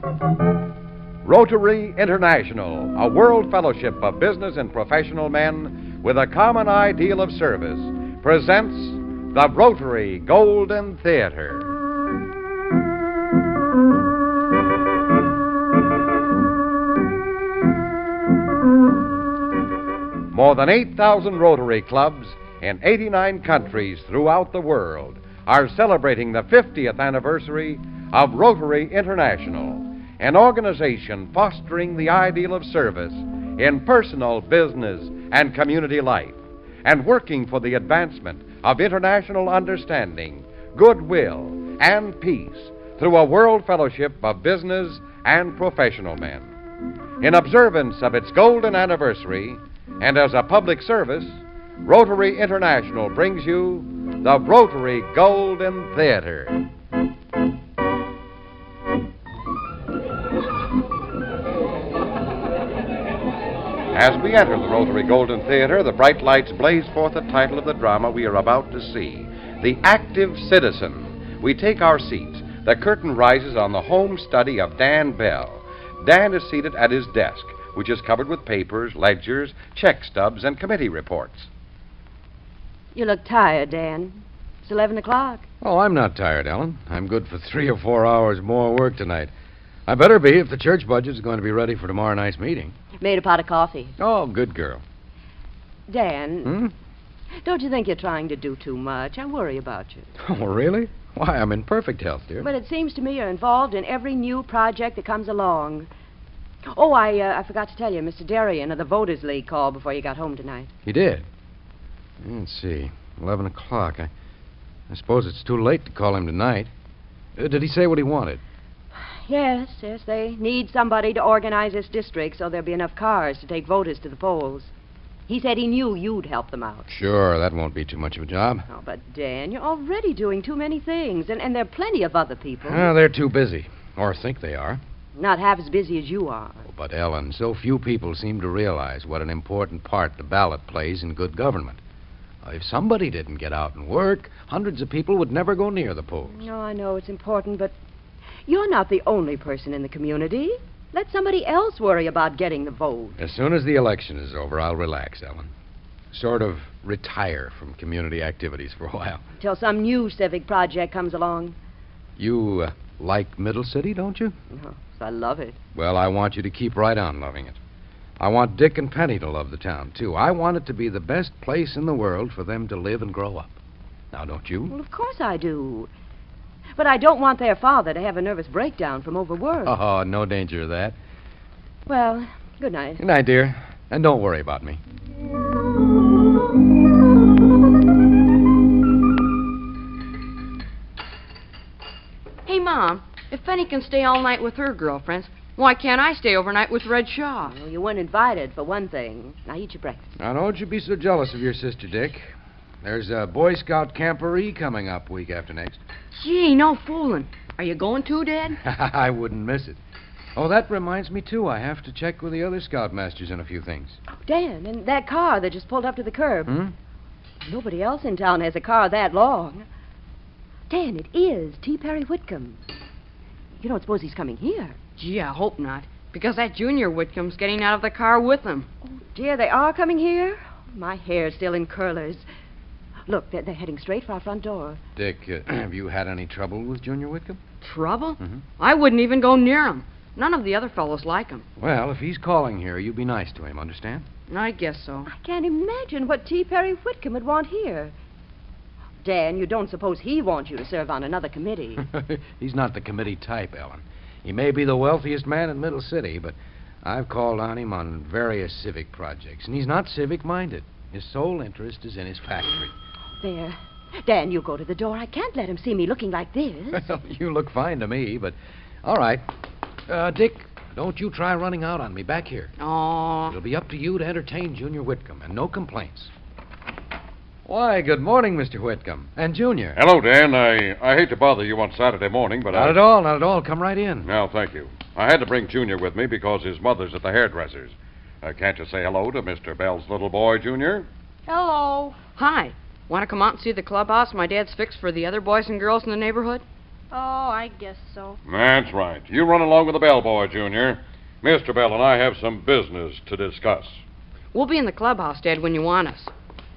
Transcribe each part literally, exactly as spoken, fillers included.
Rotary International, a world fellowship of business and professional men with a common ideal of service, presents the Rotary Golden Theater. More than eight thousand Rotary clubs in eighty-nine countries throughout the world are celebrating the fiftieth anniversary of Rotary International, an organization fostering the ideal of service in personal, business, and community life, and working for the advancement of international understanding, goodwill, and peace through a world fellowship of business and professional men. In observance of its golden anniversary, and as a public service, Rotary International brings you the Rotary Golden Theater. As we enter the Rotary Golden Theater, the bright lights blaze forth the title of the drama we are about to see, The Active Citizen. We take our seats. The curtain rises on the home study of Dan Bell. Dan is seated at his desk, which is covered with papers, ledgers, check stubs, and committee reports. You look tired, Dan. It's eleven o'clock. Oh, I'm not tired, Ellen. I'm good for three or four hours more work tonight. I better be if the church budget's going to be ready for tomorrow night's meeting. Made a pot of coffee. Oh, good girl. Dan, Hmm? don't you think you're trying to do too much? I worry about you. Oh, really? Why, I'm in perfect health, dear. But it seems to me you're involved in every new project that comes along. Oh, I uh, I forgot to tell you, Mister Darien of the Voters League called before you got home tonight. He did? Let's see. Eleven o'clock. I, I suppose it's too late to call him tonight. Uh, did he say what he wanted? Yes, yes, they need somebody to organize this district so there'll be enough cars to take voters to the polls. He said he knew you'd help them out. Sure, that won't be too much of a job. Oh, but Dan, you're already doing too many things, and, and there are plenty of other people. Oh, they're too busy. Or think they are. Not half as busy as you are. Oh, but, Ellen, so few people seem to realize what an important part the ballot plays in good government. Uh, if somebody didn't get out and work, hundreds of people would never go near the polls. No, I know it's important, but you're not the only person in the community. Let somebody else worry about getting the vote. As soon as the election is over, I'll relax, Ellen. Sort of retire from community activities for a while. Till some new civic project comes along. You uh, like Middle City, don't you? Oh, I love it. Well, I want you to keep right on loving it. I want Dick and Penny to love the town, too. I want it to be the best place in the world for them to live and grow up. Now, don't you? Well, of course I do. But I don't want their father to have a nervous breakdown from overwork. Oh, no danger of that. Well, good night. Good night, dear. And don't worry about me. Hey, Mom, if Penny can stay all night with her girlfriends, why can't I stay overnight with Red Shaw? Well, you weren't invited, for one thing. Now eat your breakfast. Now, don't you be so jealous of your sister, Dick. There's a Boy Scout camporee coming up week after next. Gee, no fooling. Are you going too, Dad? I wouldn't miss it. Oh, that reminds me, too. I have to check with the other scoutmasters on a few things. Dan, and that car that just pulled up to the curb. Hmm? Nobody else in town has a car that long. Dan, it is T. Perry Whitcomb. You don't suppose he's coming here? Gee, I hope not, because that Junior Whitcomb's getting out of the car with him. Oh, dear, they are coming here? My hair's still in curlers. Look, they're, they're heading straight for our front door. Dick, uh, have you had any trouble with Junior Whitcomb? Trouble? Mhm. I wouldn't even go near him. None of the other fellows like him. Well, if he's calling here, you be nice to him, understand? I guess so. I can't imagine what T. Perry Whitcomb would want here. Dan, you don't suppose he wants you to serve on another committee? He's not the committee type, Ellen. He may be the wealthiest man in Middle City, but I've called on him on various civic projects, and he's not civic-minded. His sole interest is in his factory. There. Dan, you go to the door. I can't let him see me looking like this. Well, you look fine to me, but... All right. Uh, Dick, don't you try running out on me back here. Aw. It'll be up to you to entertain Junior Whitcomb, and no complaints. Why, good morning, Mister Whitcomb. And Junior. Hello, Dan. I, I hate to bother you on Saturday morning, but Not I... at all, not at all. Come right in. No, thank you. I had to bring Junior with me because his mother's at the hairdresser's. Uh, can't you say hello to Mister Bell's little boy, Junior? Hello. Hi. Want to come out and see the clubhouse my dad's fixed for the other boys and girls in the neighborhood? Oh, I guess so. That's right. You run along with the bellboy, Junior. Mister Bell and I have some business to discuss. We'll be in the clubhouse, Dad, when you want us.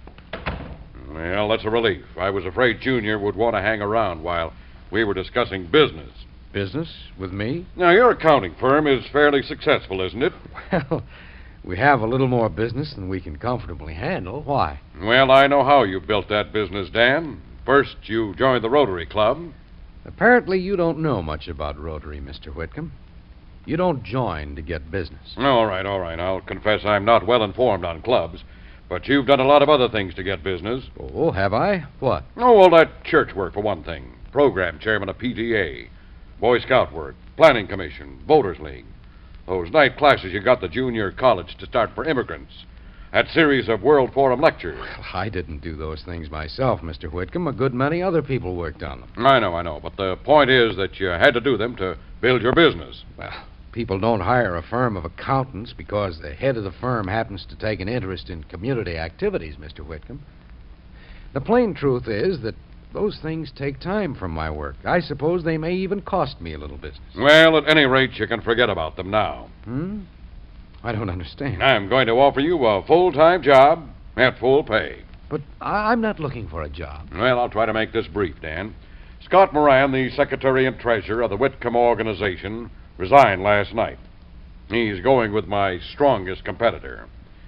Well, that's a relief. I was afraid Junior would want to hang around while we were discussing business. Business with me? Now, your accounting firm is fairly successful, isn't it? Well, we have a little more business than we can comfortably handle. Why? Well, I know how you built that business, Dan. First, you joined the Rotary Club. Apparently, you don't know much about Rotary, Mister Whitcomb. You don't join to get business. All right, all right. I'll confess I'm not well informed on clubs, but you've done a lot of other things to get business. Oh, have I? What? Oh, well, that church work, for one thing. Program chairman of P T A. Boy Scout work. Planning Commission. Voters League. Those night classes you got the junior college to start for immigrants. That series of World Forum lectures. Well, I didn't do those things myself, Mister Whitcomb. A good many other people worked on them. I know, I know. But the point is that you had to do them to build your business. Well, people don't hire a firm of accountants because the head of the firm happens to take an interest in community activities, Mister Whitcomb. The plain truth is that those things take time from my work. I suppose they may even cost me a little business. Well, at any rate, you can forget about them now. Hmm? I don't understand. I'm going to offer you a full-time job at full pay. But I- I'm not looking for a job. Well, I'll try to make this brief, Dan. Scott Moran, the secretary and treasurer of the Whitcomb organization, resigned last night. He's going with my strongest competitor.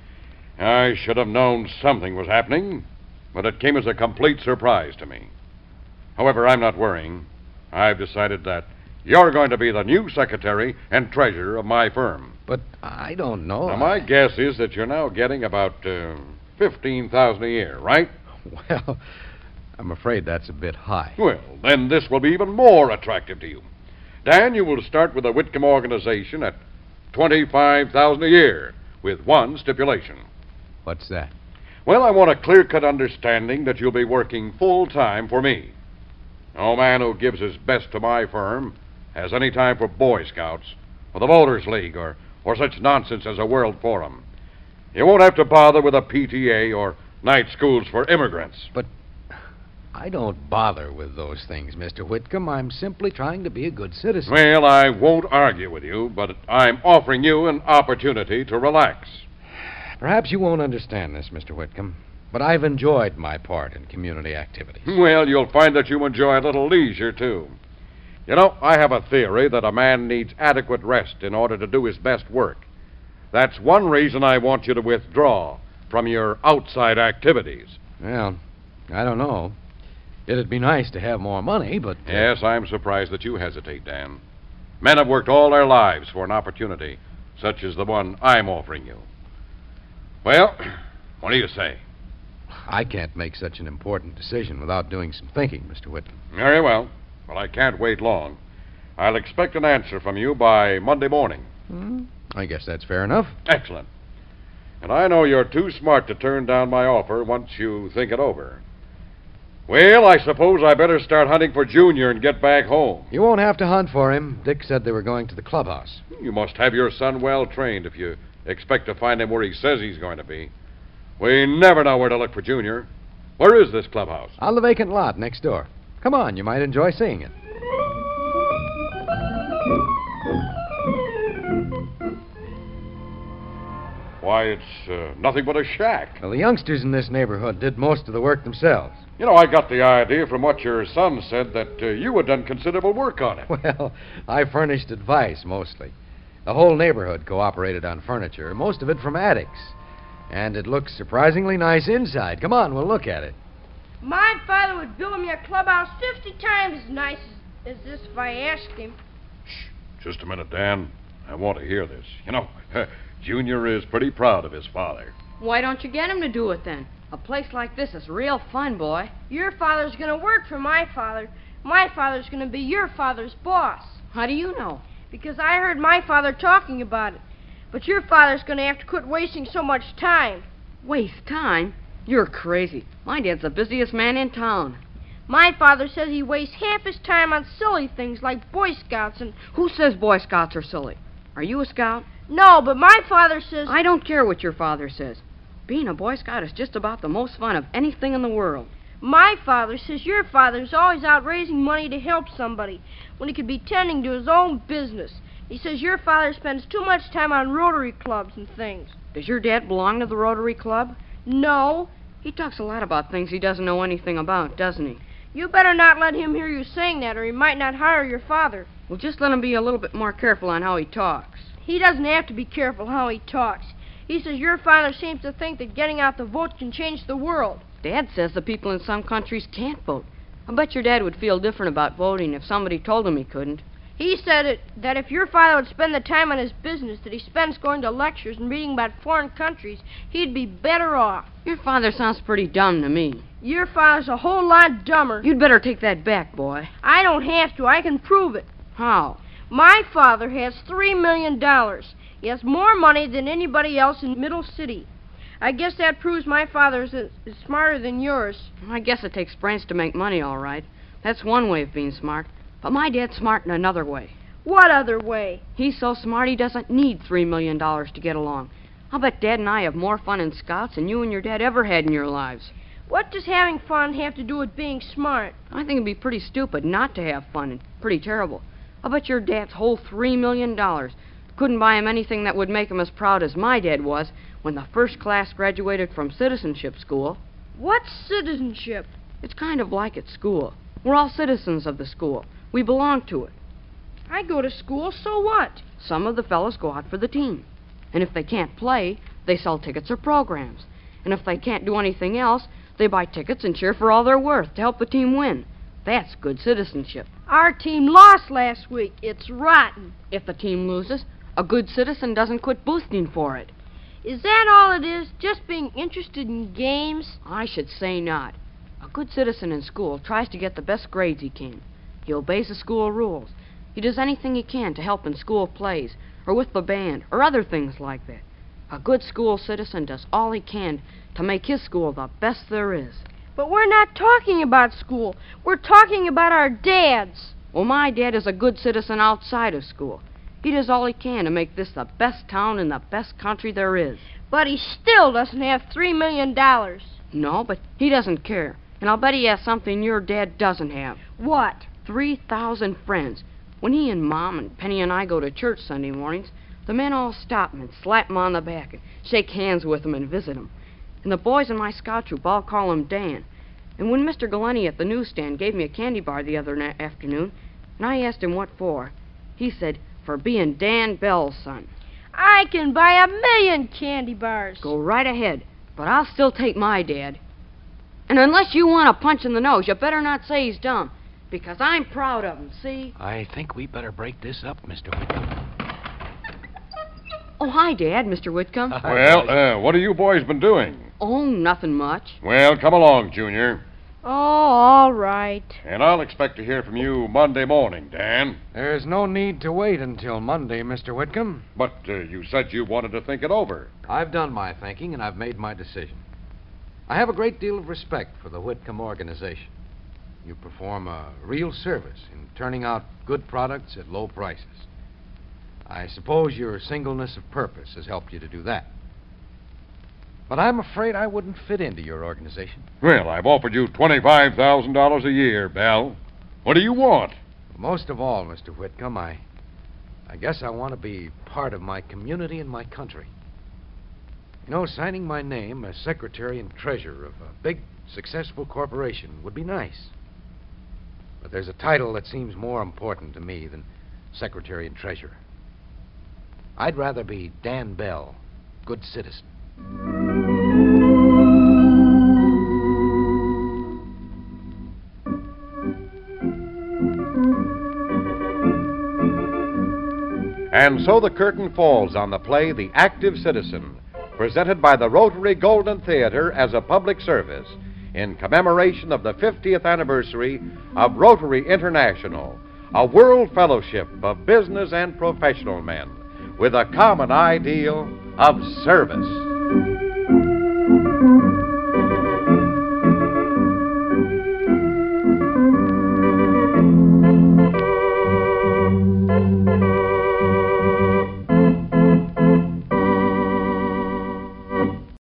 I should have known something was happening, but it came as a complete surprise to me. However, I'm not worrying. I've decided that you're going to be the new secretary and treasurer of my firm. But I don't know. Now, my guess is that you're now getting about uh, fifteen thousand dollars a year, right? Well, I'm afraid that's a bit high. Well, then this will be even more attractive to you. Dan, you will start with the Whitcomb organization at twenty-five thousand dollars a year, with one stipulation. What's that? Well, I want a clear-cut understanding that you'll be working full-time for me. No man who gives his best to my firm has any time for Boy Scouts or the Voters League or, or such nonsense as a World Forum. You won't have to bother with a P T A or night schools for immigrants. But I don't bother with those things, Mister Whitcomb. I'm simply trying to be a good citizen. Well, I won't argue with you, but I'm offering you an opportunity to relax. Perhaps you won't understand this, Mister Whitcomb, but I've enjoyed my part in community activities. Well, you'll find that you enjoy a little leisure, too. You know, I have a theory that a man needs adequate rest in order to do his best work. That's one reason I want you to withdraw from your outside activities. Well, I don't know. It'd be nice to have more money, but... Uh... Yes, I'm surprised that you hesitate, Dan. Men have worked all their lives for an opportunity such as the one I'm offering you. Well, what do you say? I can't make such an important decision without doing some thinking, Mister Whitcomb. Very well. Well, I can't wait long. I'll expect an answer from you by Monday morning. Hmm, I guess that's fair enough. Excellent. And I know you're too smart to turn down my offer once you think it over. Well, I suppose I better start hunting for Junior and get back home. You won't have to hunt for him. Dick said they were going to the clubhouse. You must have your son well trained if you expect to find him where he says he's going to be. We never know where to look for Junior. Where is this clubhouse? On the vacant lot next door. Come on, you might enjoy seeing it. Why, it's uh, nothing but a shack. Well, the youngsters in this neighborhood did most of the work themselves. You know, I got the idea from what your son said that uh, you had done considerable work on it. Well, I furnished advice, mostly. The whole neighborhood cooperated on furniture, most of it from attics. And it looks surprisingly nice inside. Come on, we'll look at it. My father would build me a clubhouse fifty times as nice as, as this if I asked him. Shh, just a minute, Dan. I want to hear this. You know, Junior is pretty proud of his father. Why don't you get him to do it, then? A place like this is real fun, boy. Your father's going to work for my father. My father's going to be your father's boss. How do you know? Because I heard my father talking about it. But your father's going to have to quit wasting so much time. Waste time? You're crazy. My dad's the busiest man in town. My father says he wastes half his time on silly things like Boy Scouts and... Who says Boy Scouts are silly? Are you a scout? No, but my father says... I don't care what your father says. Being a Boy Scout is just about the most fun of anything in the world. My father says your father's always out raising money to help somebody when he could be tending to his own business. He says your father spends too much time on Rotary clubs and things. Does your dad belong to the Rotary Club? No. He talks a lot about things he doesn't know anything about, doesn't he? You better not let him hear you saying that, or he might not hire your father. Well, just let him be a little bit more careful on how he talks. He doesn't have to be careful how he talks. He says your father seems to think that getting out the vote can change the world. Dad says the people in some countries can't vote. I bet your dad would feel different about voting if somebody told him he couldn't. He said it, that if your father would spend the time on his business that he spends going to lectures and reading about foreign countries, he'd be better off. Your father sounds pretty dumb to me. Your father's a whole lot dumber. You'd better take that back, boy. I don't have to. I can prove it. How? My father has three million dollars. He has more money than anybody else in Middle City. I guess that proves my father is, is smarter than yours. I guess it takes brains to make money, all right. That's one way of being smart. But my dad's smart in another way. What other way? He's so smart he doesn't need three million dollars to get along. I'll bet Dad and I have more fun in Scouts than you and your dad ever had in your lives. What does having fun have to do with being smart? I think it'd be pretty stupid not to have fun and pretty terrible. I'll bet your dad's whole three million dollars couldn't buy him anything that would make him as proud as my dad was when the first class graduated from citizenship school. What's citizenship? It's kind of like at school. We're all citizens of the school. We belong to it. I go to school, so what? Some of the fellows go out for the team. And if they can't play, they sell tickets or programs. And if they can't do anything else, they buy tickets and cheer for all they're worth to help the team win. That's good citizenship. Our team lost last week. It's rotten. If the team loses, a good citizen doesn't quit boosting for it. Is that all it is? Just being interested in games? I should say not. A good citizen in school tries to get the best grades he can. He obeys the school rules. He does anything he can to help in school plays, or with the band, or other things like that. A good school citizen does all he can to make his school the best there is. But we're not talking about school. We're talking about our dads. Well, my dad is a good citizen outside of school. He does all he can to make this the best town in the best country there is. But he still doesn't have three million dollars. No, but he doesn't care. And I'll bet he has something your dad doesn't have. What? Three thousand friends. When he and Mom and Penny and I go to church Sunday mornings, the men all stop him and slap him on the back and shake hands with him and visit him. And the boys in my scout troop all call him Dan. And when Mister Galeni at the newsstand gave me a candy bar the other na- afternoon, and I asked him what for, he said, for being Dan Bell's son. I can buy a million candy bars. Go right ahead, but I'll still take my dad. And unless you want a punch in the nose, you better not say he's dumb. Because I'm proud of him, see? I think we better break this up, Mister Whitcomb. Oh, hi, Dad, Mister Whitcomb. Well, uh, what have you boys been doing? Oh, nothing much. Well, come along, Junior. Oh, all right. And I'll expect to hear from you Monday morning, Dan. There's no need to wait until Monday, Mister Whitcomb. But uh, you said you wanted to think it over. I've done my thinking, and I've made my decision. I have a great deal of respect for the Whitcomb organization. You perform a real service in turning out good products at low prices. I suppose your singleness of purpose has helped you to do that. But I'm afraid I wouldn't fit into your organization. Well, I've offered you twenty-five thousand dollars a year, Bell. What do you want? Most of all, Mister Whitcomb, I, I guess I want to be part of my community and my country. You know, signing my name as secretary and treasurer of a big, successful corporation would be nice. But there's a title that seems more important to me than secretary and treasurer. I'd rather be Dan Bell, good citizen. And so the curtain falls on the play The Active Citizen, presented by the Rotary Golden Theater as a public service in commemoration of the fiftieth anniversary of Rotary International, a world fellowship of business and professional men with a common ideal of service.